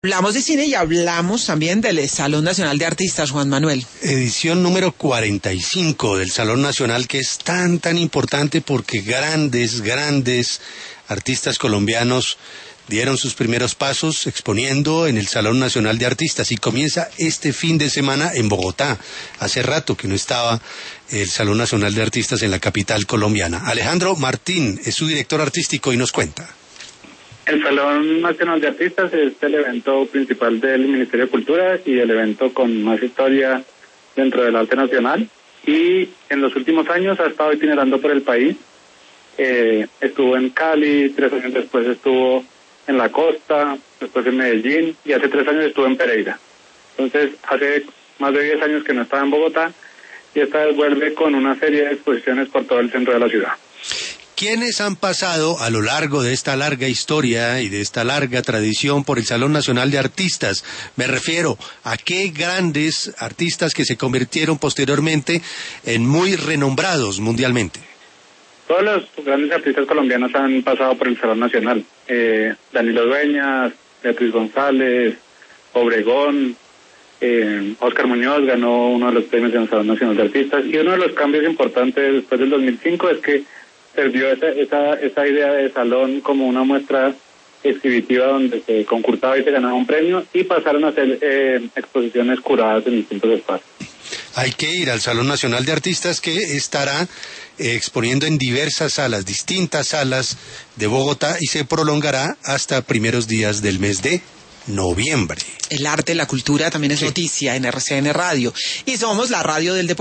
Hablamos de cine y hablamos también del Salón Nacional de Artistas, Juan Manuel. Edición número 45 del Salón Nacional, que es tan importante porque grandes artistas colombianos dieron sus primeros pasos exponiendo en el Salón Nacional de Artistas, y comienza este fin de semana en Bogotá. Hace rato que no estaba el Salón Nacional de Artistas en la capital colombiana. Alejandro Martín es su director artístico y nos cuenta. El Salón Nacional de Artistas es el evento principal del Ministerio de Cultura y el evento con más historia dentro del arte nacional, y en los últimos años ha estado itinerando por el país. Estuvo en Cali, 3 años después estuvo en la costa, después en Medellín, y hace 3 años estuvo en Pereira. Entonces hace más de 10 años que no estaba en Bogotá, y esta vez vuelve con una serie de exposiciones por todo el centro de la ciudad. ¿Quiénes han pasado a lo largo de esta larga historia y de esta larga tradición por el Salón Nacional de Artistas? Me refiero a qué grandes artistas que se convirtieron posteriormente en muy renombrados mundialmente. Todos los grandes artistas colombianos han pasado por el Salón Nacional. Danilo Dueñas, Beatriz González, Obregón, Oscar Muñoz ganó uno de los premios en el Salón Nacional de Artistas, y uno de los cambios importantes después del 2005 es que perdió esa idea de salón como una muestra exhibitiva donde se concursaba y se ganaba un premio, y pasaron a hacer exposiciones curadas en distintos espacios. Hay que ir al Salón Nacional de Artistas, que estará exponiendo en diversas salas, distintas salas de Bogotá, y se prolongará hasta primeros días del mes de noviembre. El arte, la cultura también es noticia en RCN Radio, y somos la radio del deporte.